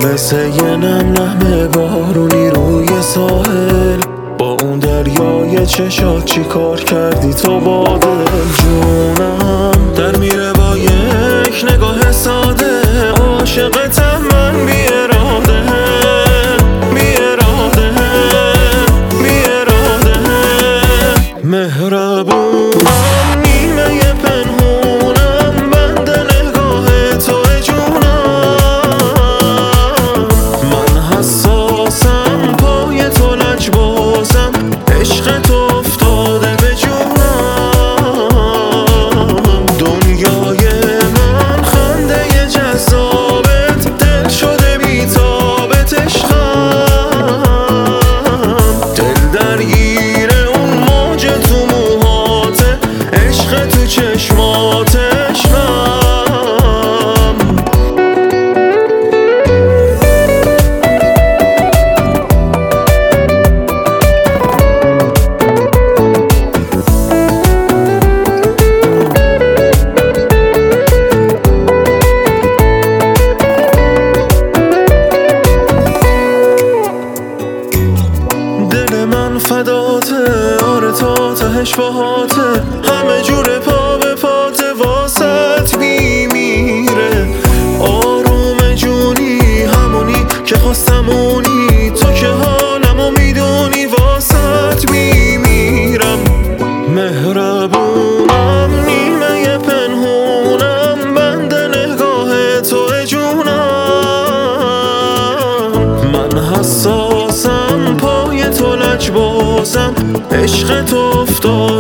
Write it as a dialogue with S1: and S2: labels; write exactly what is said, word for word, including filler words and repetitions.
S1: مثل یه نم نم بارونی روی ساحل، با اون دریای چشات چی کار کردی تو با دل؟ جونم در میره با یک نگاه ساده، عاشقتم من بی اراده، بی اراده، بی اراده. مهربونم نیمه پنهونم بند نگاه تو جونم، من حساسم پای تو لجبازم، عشق تو افتاده به جونم. دنیای من خنده جذابت، دل شده بی‌تابت عشقم، دل درگیر اون موج تو موهاته، عشق تو چشمات عشقم. دل من فداته، آره تا تهش باهاته، همه جور پا به پاته، واسط میمیره. آروم جونی همونی که خواستمونی، تو که حالمو میدونی، واسط میمیرم. مهربونم نیمه پنهونم بند نگاه تو جونم، من حساسم پای تو لجبازم، عشق تو افتاد